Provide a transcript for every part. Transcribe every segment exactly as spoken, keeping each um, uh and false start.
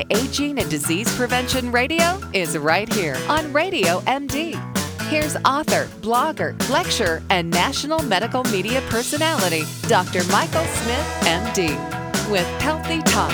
Anti-Aging and Disease Prevention Radio is right here on Radio M D. Here's author, blogger, lecturer, and national medical media personality, Doctor Michael Smith, M D, with Healthy Talk.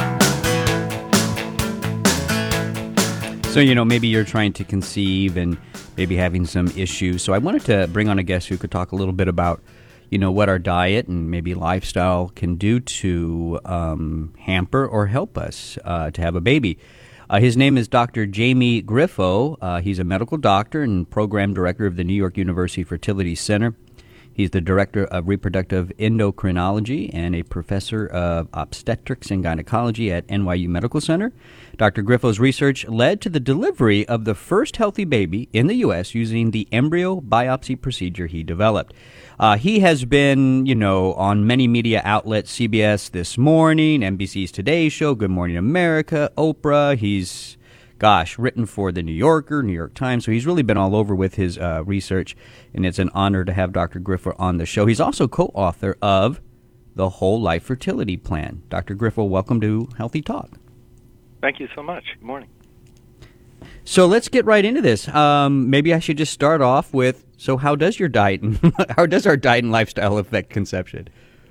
So, you know, maybe you're trying to conceive and maybe having some issues. So I wanted to bring on a guest who could talk a little bit about, you know, what our diet and maybe lifestyle can do to um, hamper or help us uh, to have a baby. Uh, his name is Doctor Jamie Griffo. Uh, he's a medical doctor and program director of the New York University Fertility Center. He's the director of reproductive endocrinology and a professor of obstetrics and gynecology at N Y U Medical Center. Doctor Griffo's research led to the delivery of the first healthy baby in the U S using the embryo biopsy procedure he developed. Uh, he has been, you know, on many media outlets, C B S This Morning, N B C's Today Show, Good Morning America, Oprah. He's, gosh, written for the New Yorker, New York Times. So he's really been all over with his uh, research, and it's an honor to have Doctor Griffo on the show. He's also co-author of The Whole Life Fertility Plan. Doctor Griffo, welcome to Healthy Talk. Thank you so much. Good morning. So let's get right into this. Um, maybe I should just start off with, so how does your diet and how does our diet and lifestyle affect conception?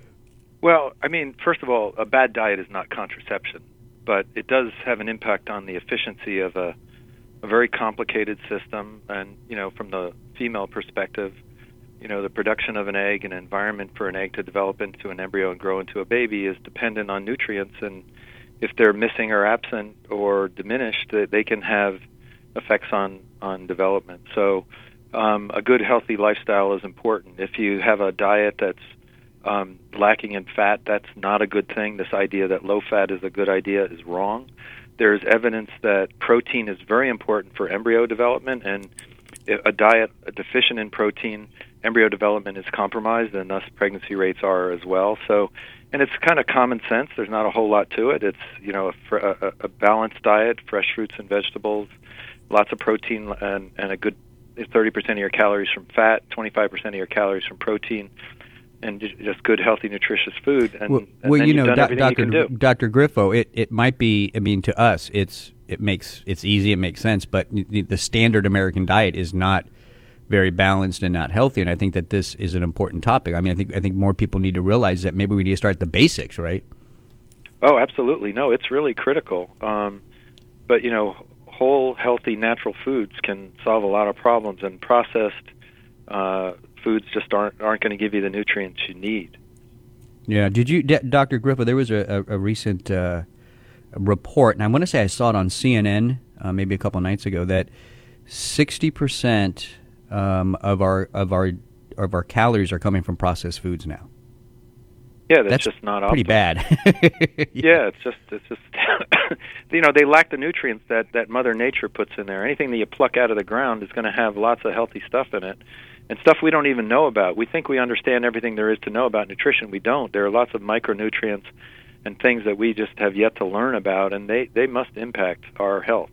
Well, I mean, first of all, a bad diet is not contraception, but it does have an impact on the efficiency of a, a very complicated system. And, you know, from the female perspective, you know, the production of an egg and environment for an egg to develop into an embryo and grow into a baby is dependent on nutrients, and if they're missing or absent or diminished, they can have effects on, on development. So um, a good, healthy lifestyle is important. If you have a diet that's um, lacking in fat, that's not a good thing. This idea that low fat is a good idea is wrong. There's evidence that protein is very important for embryo development, and a diet deficient in protein, embryo development is compromised, and thus pregnancy rates are as well. So, and it's kind of common sense. There's not a whole lot to it. It's, you know, a, a, a balanced diet, fresh fruits and vegetables, lots of protein, and, and a good thirty percent of your calories from fat, twenty-five percent of your calories from protein, and just good, healthy, nutritious food. And, well, and well then you you've know, done everything Doctor you can do. Doctor Griffo, it, it might be, I mean, to us, it's it makes it's easy, it makes sense, but the, the standard American diet is not very balanced and not healthy, and I think that this is an important topic. I mean, I think I think more people need to realize that maybe we need to start at the basics, right? Oh, absolutely. No, it's really critical. Um, but, you know, whole, healthy, natural foods can solve a lot of problems, and processed uh, foods just aren't aren't going to give you the nutrients you need. Yeah. Did you, D- Doctor Griffo, there was a, a, a recent uh, report, and I want to say I saw it on C N N uh, maybe a couple nights ago, that sixty percent Um, of our of our of our calories are coming from processed foods now. Yeah, that's, that's just not pretty optimal. bad. yeah, it's just it's just you know, they lack the nutrients that that Mother Nature puts in there. Anything that you pluck out of the ground is going to have lots of healthy stuff in it, and stuff we don't even know about. We think we understand everything there is to know about nutrition. We don't. There are lots of micronutrients and things that we just have yet to learn about, and they they must impact our health.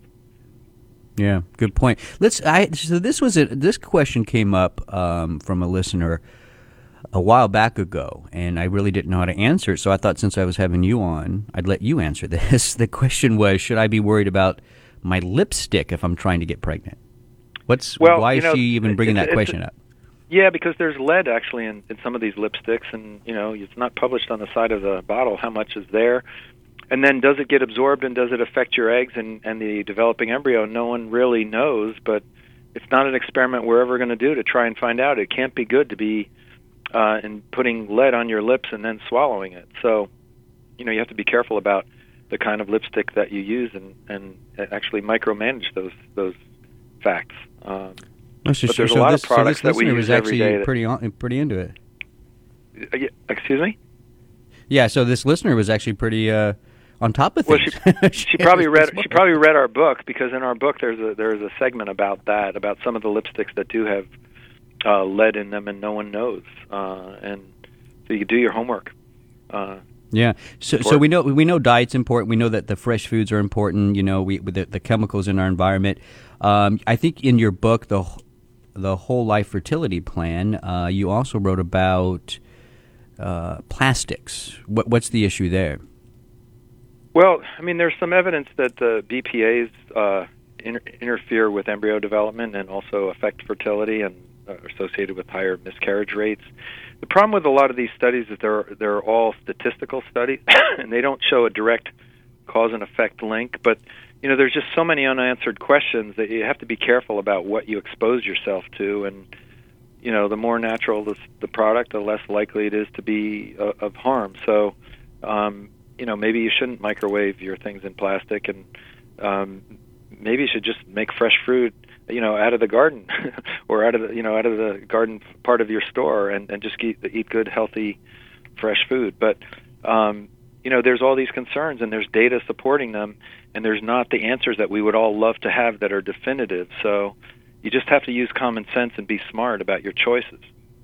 Yeah, good point. Let's. I so this was a, this question came up um, from a listener a while back ago, and I really didn't know how to answer it. So I thought, since I was having you on, I'd let you answer this. The question was, should I be worried about my lipstick if I'm trying to get pregnant? What's well, why you is know, she even bringing it's, that it's, question up? Yeah, because there's lead actually in, in some of these lipsticks, and you know, it's not published on the side of the bottle how much is there. And then does it get absorbed, and does it affect your eggs and, and the developing embryo? No one really knows, but it's not an experiment we're ever going to do to try and find out. It can't be good to be uh, in putting lead on your lips and then swallowing it. So, you know, you have to be careful about the kind of lipstick that you use, and, and actually micromanage those those facts. Um, oh, so, but there's so a lot this, of products so this that we listener use was actually every day. That, pretty on, pretty into it. Uh, yeah, excuse me? Yeah, so this listener was actually pretty uh, on top of Well, things. she, she probably read she probably read our book, because in our book there's a there's a segment about that, about some of the lipsticks that do have uh, lead in them and no one knows, uh, and so you do your homework. Uh, yeah, so so we know we know diet's important. We know that the fresh foods are important. You know, we with the, the chemicals in our environment. Um, I think in your book, the the Whole Life Fertility Plan, uh, you also wrote about uh, plastics. What, what's the issue there? Well, I mean, there's some evidence that the B P As uh, inter- interfere with embryo development and also affect fertility and uh, are associated with higher miscarriage rates. The problem with a lot of these studies is they're they're all statistical studies, and they don't show a direct cause and effect link. But you know, there's just so many unanswered questions that you have to be careful about what you expose yourself to. And you know, the more natural the, the product, the less likely it is to be uh, of harm. So. Um, You know, maybe you shouldn't microwave your things in plastic, and um, maybe you should just make fresh fruit, you know, out of the garden, or out of the, you know, out of the garden part of your store, and, and just eat, eat good, healthy, fresh food. But um, you know, there's all these concerns, and there's data supporting them, and there's not the answers that we would all love to have that are definitive. So you just have to use common sense and be smart about your choices.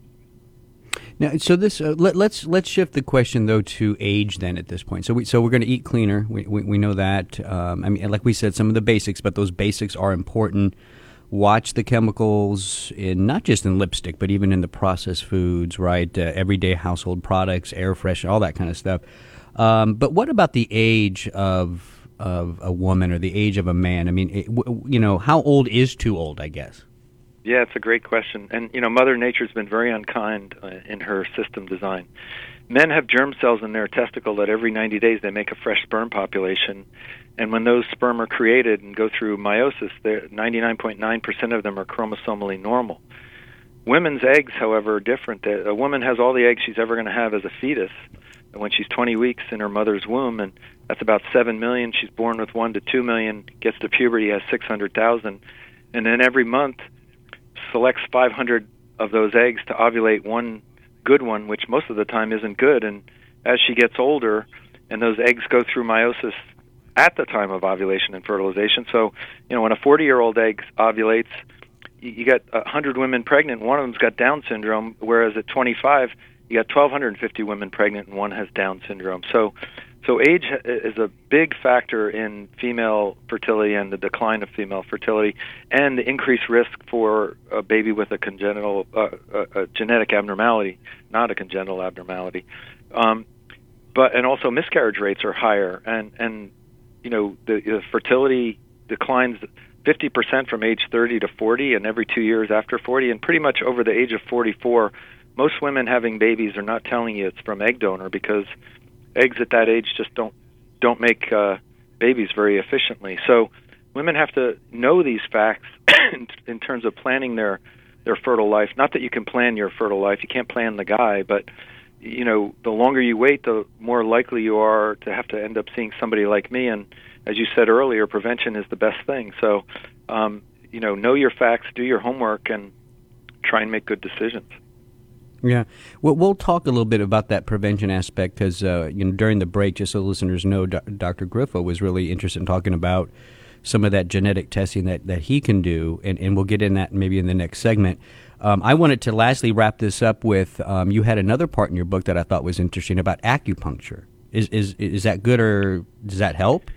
Now, so this uh, let, let's let's shift the question though to age then at this point. So we so we're going to eat cleaner. We we, we know that. Um, I mean, like we said, some of the basics, but those basics are important. Watch the chemicals in not just in lipstick, but even in the processed foods, right? Uh, everyday household products, air freshener, all that kind of stuff. Um, but what about the age of of a woman or the age of a man? I mean, it, w- you know, how old is too old? I guess. Yeah, it's a great question. And, you know, Mother Nature's been very unkind uh, in her system design. Men have germ cells in their testicle that every ninety days they make a fresh sperm population. And when those sperm are created and go through meiosis, ninety-nine point nine percent of them are chromosomally normal. Women's eggs, however, are different. A woman has all the eggs she's ever going to have as a fetus when she's twenty weeks in her mother's womb, and that's about seven million. She's born with one to two million, gets to puberty, has six hundred thousand. And then every month, selects five hundred of those eggs to ovulate one good one, which most of the time isn't good. And as she gets older, and those eggs go through meiosis at the time of ovulation and fertilization. So, you know, when a forty-year-old egg ovulates, you get one hundred women pregnant, one of them's got Down syndrome, whereas at twenty-five, you got one thousand two hundred fifty women pregnant, and one has Down syndrome. So So age is a big factor in female fertility and the decline of female fertility, and the increased risk for a baby with a congenital, uh, a, a genetic abnormality, not a congenital abnormality. Um, but and also miscarriage rates are higher, and and you know the, the fertility declines fifty percent from age thirty to forty, and every two years after forty, and pretty much over the age of forty-four. Most women having babies are not telling you it's from egg donor, because eggs at that age just don't don't make uh, babies very efficiently. So women have to know these facts in, in terms of planning their their fertile life. Not that you can plan your fertile life, you can't plan the guy, but you know, the longer you wait, the more likely you are to have to end up seeing somebody like me. And as you said earlier, prevention is the best thing. So um, you know, know your facts, do your homework, and try and make good decisions. Yeah, well, we'll talk a little bit about that prevention aspect, because uh, you know, during the break, just so listeners know, Do- Doctor Griffo was really interested in talking about some of that genetic testing that, that he can do, and, and we'll get in that maybe in the next segment. Um, I wanted to lastly wrap this up with um, you had another part in your book that I thought was interesting about acupuncture. Is is is that good, or does that help?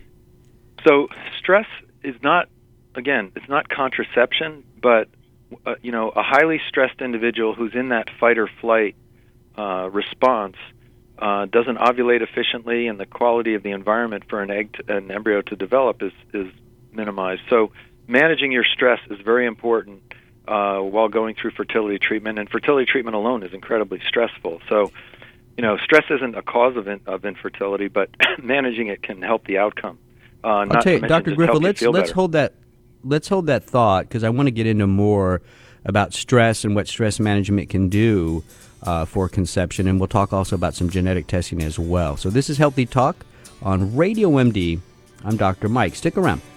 So stress is not, again, it's not contraception, but Uh, you know, a highly stressed individual who's in that fight or flight uh, response uh, doesn't ovulate efficiently, and the quality of the environment for an egg, to, an embryo to develop is, is minimized. So managing your stress is very important uh, while going through fertility treatment, and fertility treatment alone is incredibly stressful. So, you know, stress isn't a cause of, in, of infertility, but managing it can help the outcome. Uh, I'll not tell you, to Doctor Griffo, let's let's better. hold that. Let's hold that thought, because I want to get into more about stress and what stress management can do uh, for conception, and we'll talk also about some genetic testing as well. So this is Healthy Talk on Radio M D. I'm Doctor Mike. Stick around.